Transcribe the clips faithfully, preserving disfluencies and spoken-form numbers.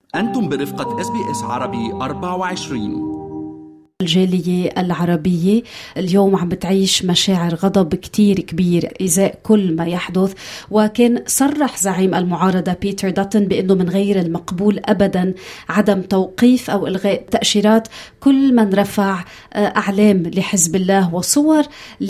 أنتم برفقة إس بي إس عربي أربعة وعشرين. الجالية العربية اليوم عم بتعيش مشاعر غضب كتير كبير إزاء كل ما يحدث، وكان صرح زعيم المعارضة بيتر داتن بأنه من غير المقبول أبدا عدم توقيف أو إلغاء تأشيرات كل من رفع أعلام لحزب الله وصور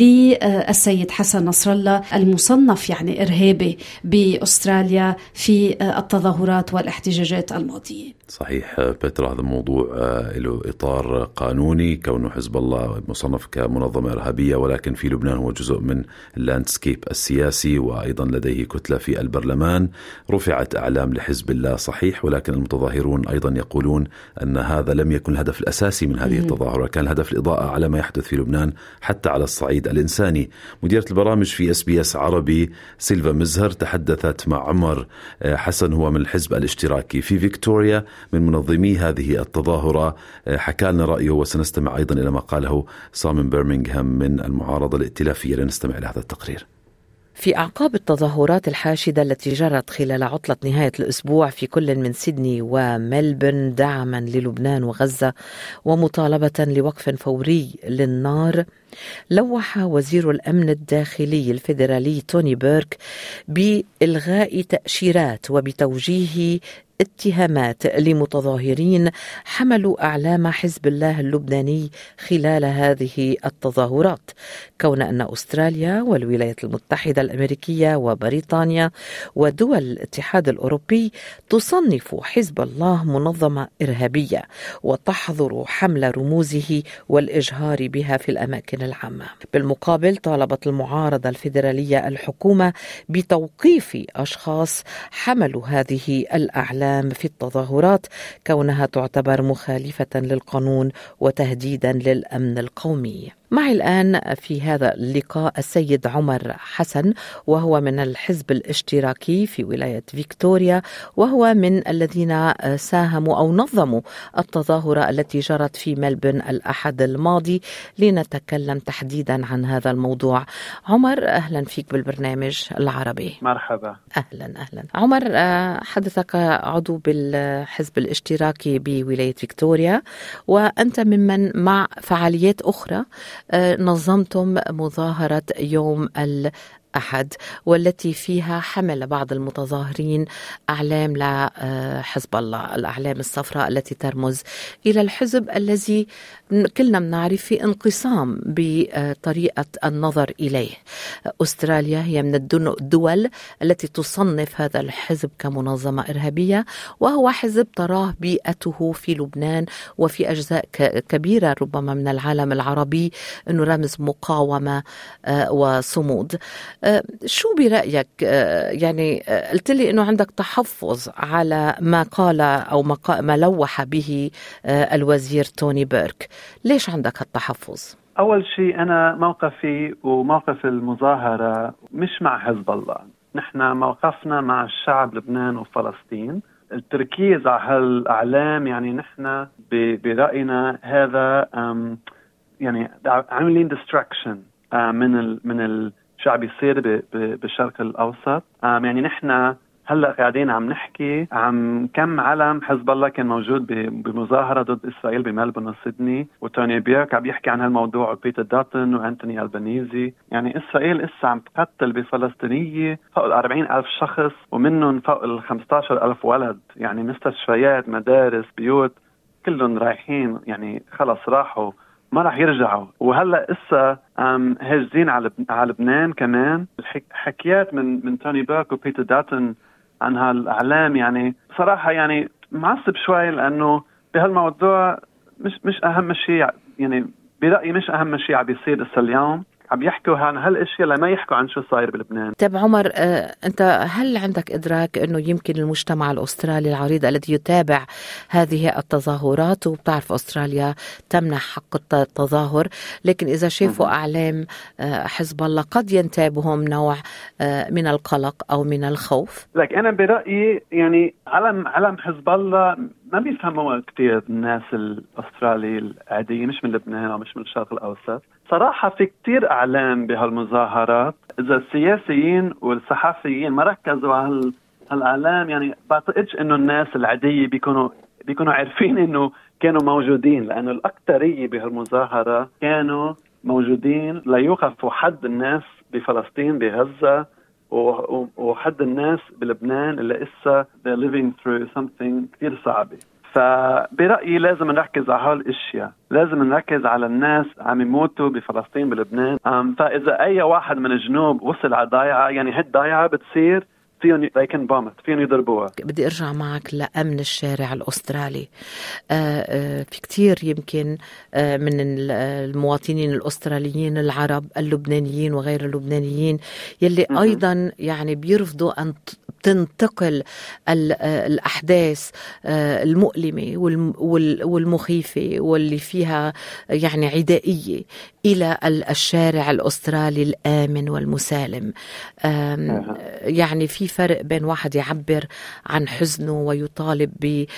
للسيد حسن نصر الله المصنف يعني إرهابي بأستراليا في التظاهرات والاحتجاجات الماضية. صحيح بترا، هذا الموضوع له إطار قانوني كونه حزب الله مصنف كمنظمة إرهابية، ولكن في لبنان هو جزء من اللاندسكيب السياسي، وأيضا لديه كتلة في البرلمان. رفعت أعلام لحزب الله صحيح، ولكن المتظاهرون أيضا يقولون أن هذا لم يكن الهدف الأساسي من هذه التظاهرة، كان الهدف الإضاءة على ما يحدث في لبنان حتى على الصعيد الإنساني. مديرة البرامج في إس بي إس عربي سيلفا مزهر تحدثت مع عمر حسن، هو من الحزب الاشتراكي في فيكتوريا من منظمي هذه التظاهرة. حكى لنا رأيه، وسنستمع أيضا إلى ما قاله سامن برمنغهام من المعارضة الائتلافية. لنستمع إلى هذا التقرير. في أعقاب التظاهرات الحاشدة التي جرت خلال عطلة نهاية الأسبوع في كل من سيدني وملبن دعما للبنان وغزة ومطالبة لوقف فوري للنار، لوح وزير الأمن الداخلي الفيدرالي توني بيرك بإلغاء تأشيرات وبتوجيه اتهامات لمتظاهرين حملوا أعلام حزب الله اللبناني خلال هذه التظاهرات، كون أن أستراليا والولايات المتحدة الأمريكية وبريطانيا ودول الاتحاد الأوروبي تصنف حزب الله منظمة إرهابية وتحظر حمل رموزه والإجهار بها في الأماكن العامة. بالمقابل طالبت المعارضة الفيدرالية الحكومة بتوقيف أشخاص حملوا هذه الأعلام في التظاهرات، كونها تعتبر مخالفة للقانون وتهديدا للأمن القومي. معي الآن في هذا اللقاء السيد عمر حسن، وهو من الحزب الاشتراكي في ولاية فيكتوريا، وهو من الذين ساهموا أو نظموا التظاهرة التي جرت في ملبن الأحد الماضي. لنتكلم تحديدا عن هذا الموضوع. عمر، أهلا فيك بالبرنامج العربي. مرحبا. أهلا أهلا عمر، حدثك عضو بالحزب الاشتراكي بولاية فيكتوريا، وأنت ممن مع فعاليات أخرى نظمتم مظاهرة يوم الأحد، والتي فيها حمل بعض المتظاهرين أعلام لحزب الله، الأعلام الصفراء التي ترمز إلى الحزب الذي كلنا بنعرف في انقسام بطريقة النظر إليه. أستراليا هي من الدول التي تصنف هذا الحزب كمنظمة إرهابية، وهو حزب تراه بيئته في لبنان وفي أجزاء كبيرة ربما من العالم العربي أنه رمز مقاومة وصمود. شو برأيك؟ يعني قلت لي أنه عندك تحفظ على ما قال أو ما لوح به الوزير توني بيرك، ليش عندك هالتحفظ؟ أول شيء أنا موقفي وموقف المظاهرة مش مع حزب الله، نحن موقفنا مع الشعب لبنان وفلسطين. التركيز على هالأعلام يعني نحن برأينا هذا يعني عاملين distraction من من الشعب يصير بالشرق الأوسط. يعني نحن هلأ قاعدين عم نحكي عن كم علم حزب الله كان موجود بمظاهرة ضد إسرائيل بملبون وسيدني، وتوني بيرك عم يحكي عن هالموضوع، وبيتر داتن وأنتوني ألبانيزي. يعني إسرائيل إسا عم تقتل بفلسطينية فوق الأربعين ألف شخص، ومنهم فوق الخمستاشر ألف ولد. يعني مستشفيات، مدارس، بيوت، كلهم رايحين، يعني خلص راحوا، ما راح يرجعوا. وهلا إسا هاجزين على على لبنان كمان. الحكيات من من توني بيرك وبيتر داتن عن هالأعلام يعني صراحة يعني معصب شوي، لأنه بهالموضوع مش مش أهم شيء، يعني برأيي مش أهم شيء عم بيصير إسا اليوم. عم يحكوا عن هالاشياء لما يحكوا عن شو صاير بلبنان. طيب عمر، آه، انت هل عندك ادراك انه يمكن المجتمع الاسترالي العريض الذي يتابع هذه التظاهرات، وبتعرف استراليا تمنح حق التظاهر، لكن اذا شافوا اعلام آه حزب الله قد ينتابهم نوع آه من القلق او من الخوف؟ لك انا برايي يعني علم علم حزب الله ما بيفهموا كتير الناس الاسترالي العاديه، مش من لبنان او مش من الشرق الاوسط. صراحة في كتير أعلام بهالمظاهرات، إذا السياسيين والصحفيين ما ركزوا على هالإعلام يعني بعتقدش إنه الناس العادية بيكونوا بيكونوا عارفين إنه كانوا موجودين، لأنه الأكثرية بهالمظاهرة كانوا موجودين ليوقفوا حد الناس بفلسطين بغزة وحد الناس بلبنان اللي إسا they're living through something كتير صعبة. فبرأيي لازم نركز على هالاشياء، لازم نركز على الناس عم يموتوا بفلسطين بلبنان. فإذا أي واحد من الجنوب وصل على ضايعة، يعني هالضايعة بتصير فيهم they can bomb it، فيهم يضربوها. بدي أرجع معك لأمن الشارع الأسترالي. آآ آآ في كتير يمكن من المواطنين الأستراليين العرب اللبنانيين وغير اللبنانيين يلي م- أيضا يعني بيرفضوا أن تنتقل الأحداث المؤلمة والمخيفة واللي فيها يعني عدائية إلى الشارع الأسترالي الآمن والمسالم. يعني في فرق بين واحد يعبر عن حزنه ويطالب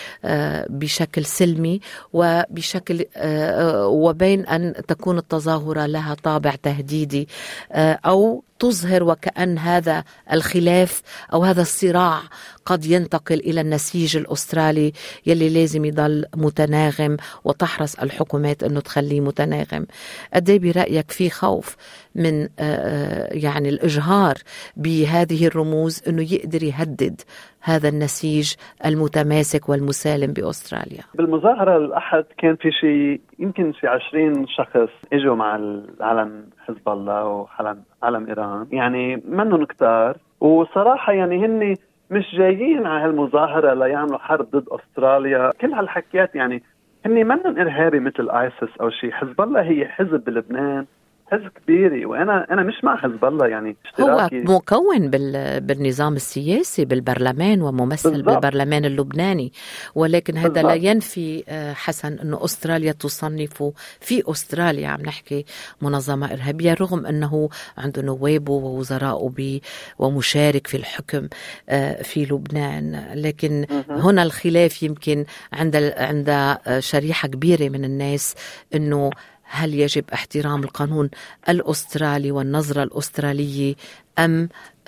بشكل سلمي وبشكل وبين أن تكون التظاهرة لها طابع تهديدي أو تظهر وكأن هذا الخلاف أو هذا الصراع قد ينتقل إلى النسيج الأسترالي يلي لازم يضل متناغم وتحرص الحكومات أنه تخليه متناغم. قد برأيك في خوف من يعني الإجهار بهذه الرموز أنه يقدر يهدد هذا النسيج المتماسك والمسالم بأستراليا؟ بالمظاهرة الأحد كان في شيء يمكن في عشرين شخص إجوا مع العلم حزب الله وعلم علم إيران، يعني منهم كتار. وصراحة يعني هن مش جايين على هالمظاهرة ليعملوا حرب ضد أستراليا. كل هالحكيات يعني هن منهم إرهابي مثل آيسيس أو شيء. حزب الله هي حزب بلبنان، حزب كبيري، وأنا أنا مش مع حزب الله. يعني هو مكون بالنظام السياسي بالبرلمان وممثل بالضبط بالبرلمان اللبناني، ولكن هذا بالضبط لا ينفي حسن أنه أستراليا تصنفه في أستراليا عم نحكي منظمة إرهابية رغم أنه عنده نوابه ووزراءه ومشارك في الحكم في لبنان. لكن هنا الخلاف يمكن عند عند شريحة كبيرة من الناس أنه هل يجب احترام القانون الأسترالي والنظرة الأسترالية أم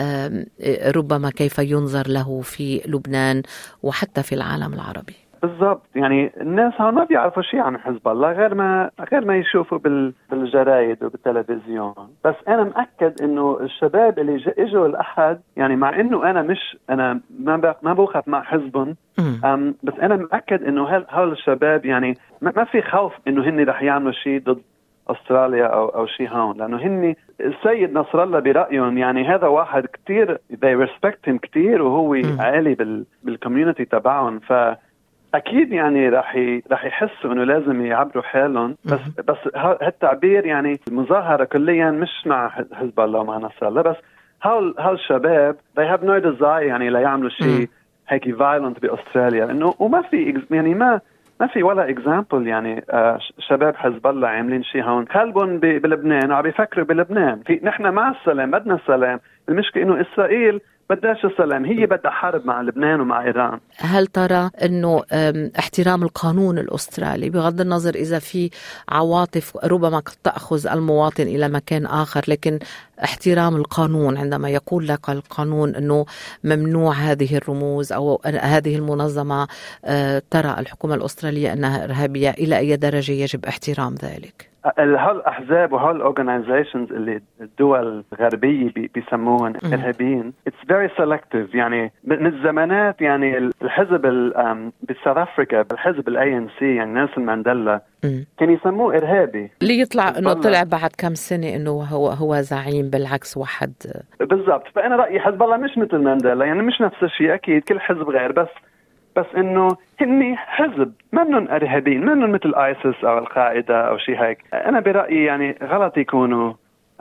ربما كيف ينظر له في لبنان وحتى في العالم العربي؟ بالضبط. يعني الناس هون ما بيعرفوا شيء عن حزب الله غير ما غير ما يشوفوا بالجرايد وبالتلفزيون. بس أنا مأكد إنه الشباب اللي إجوا الأحد، يعني مع إنه أنا مش أنا ما ما بوقف مع حزبهم، بس أنا مأكد إنه هال الشباب يعني ما في خوف إنه هني رح يعملوا شيء ضد أستراليا أو أو شيء هون، لأنه هني السيد نصر الله برأيهم يعني هذا واحد كتير they respect him كتير، وهو عالي بال بالcommunity تبعهم. ف أكيد يعني راح راح يحسوا إنه لازم يعبروا حالهم. بس بس هالتعبير يعني المظاهرة كليا مش مع حزب الله ومع نصر الله، بس هال هالشباب they have no desire يعني لا يعملوا شيء هيك violent بأستراليا. إنه وما في يعني ما ما في ولا example يعني آه شباب حزب الله عاملين شيء هون قلبهم بلبنان وعم بيفكروا بلبنان. في نحن مع السلام بدنا السلام، المشكلة إنه إسرائيل بدهاش السلام، هي بدها حرب مع لبنان ومع إيران. هل ترى أنه احترام القانون الأسترالي بغض النظر إذا في عواطف ربما قد تأخذ المواطن إلى مكان آخر، لكن احترام القانون عندما يقول لك القانون أنه ممنوع هذه الرموز أو هذه المنظمة ترى الحكومة الأسترالية أنها إرهابية، إلى أي درجة يجب احترام ذلك؟ هالأحزاب وهالorganizations اللي الدول الغربية بيسموهن إرهابيين it's very selective. يعني من الزمانات يعني الحزب بساوث أفريقيا الحزب الاي ان سي يعني نيلسون مانديلا كان يسموه إرهابي، اللي يطلع إنه طلع بعد كم سنة إنه هو هو زعيم بالعكس واحد بالضبط. فأنا رأيي حزب الله مش مثل مانديلا، يعني مش نفس الشيء، أكيد كل حزب غير، بس بس إنه هني حزب منن إرهابيين، منن مثل آيسيس أو القاعدة أو شيء هيك. أنا برأيي يعني غلط يكونوا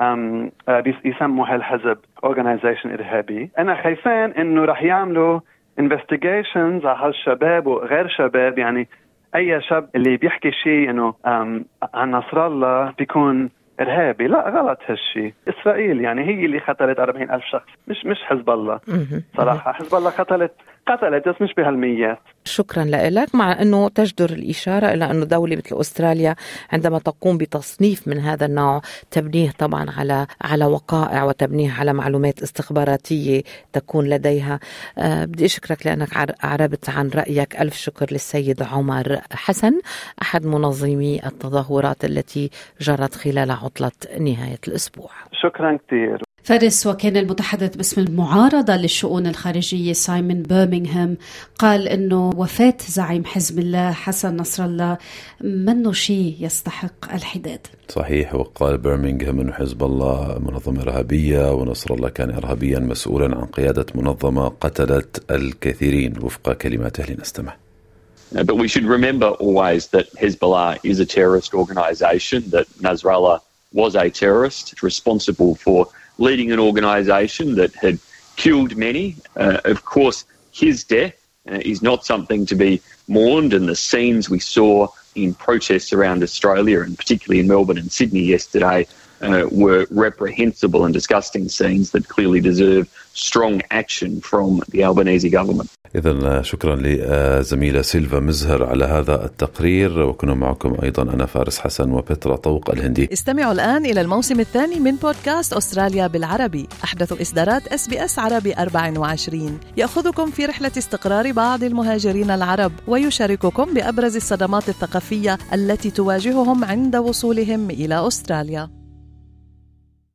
يسموا هالحزب organization إرهابي. أنا خايفان إنه رح يعملوا investigations على هالشباب وغير شباب، يعني أي شاب اللي بيحكي شيء إنه عن نصر الله بيكون إرهابي. لا، غلط هالشيء. إسرائيل يعني هي اللي قتلت أربعين ألف شخص، مش مش حزب الله. صراحة حزب الله قتلت قتلت بس مش بهالميات. شكرا لك. مع أنه تجدر الإشارة إلى أنه دولة مثل أستراليا عندما تقوم بتصنيف من هذا النوع تبنيه طبعا على على وقائع وتبنيه على معلومات استخباراتية تكون لديها. أه بدي أشكرك لأنك أعربت عن رأيك. ألف شكر للسيد عمر حسن أحد منظمي التظاهرات التي جرت خلال عطلة نهاية الأسبوع. شكرا كثير. فارس، وكان المتحدث باسم المعارضة للشؤون الخارجية سايمون بيرمينغهام قال إنه وفاة زعيم حزب الله حسن نصر الله منه شيء يستحق الحداد. صحيح. وقال بيرمينغهام إنه حزب الله منظمة إرهابية ونصر الله كان إرهابيا مسؤولا عن قيادة منظمة قتلت الكثيرين وفق كلماته. لنستمع. But we should remember always that Hezbollah is a terrorist organisation, that Nasrallah was a terrorist responsible for leading an organisation that had killed many. Uh, of course, his death uh, is not something to be mourned, and the scenes we saw in protests around Australia, and particularly in Melbourne and Sydney yesterday, uh, were reprehensible and disgusting scenes that clearly deserve strong action from the Albanese government. إذن شكرا لزميلة سيلفا مزهر على هذا التقرير، وكنا معكم أيضا أنا فارس حسن وبترا طوق الهندي. استمعوا الآن إلى الموسم الثاني من بودكاست أستراليا بالعربي، أحدث إصدارات إس بي إس عربي أربعة وعشرين، يأخذكم في رحلة استقرار بعض المهاجرين العرب ويشارككم بأبرز الصدمات الثقافية التي تواجههم عند وصولهم إلى أستراليا.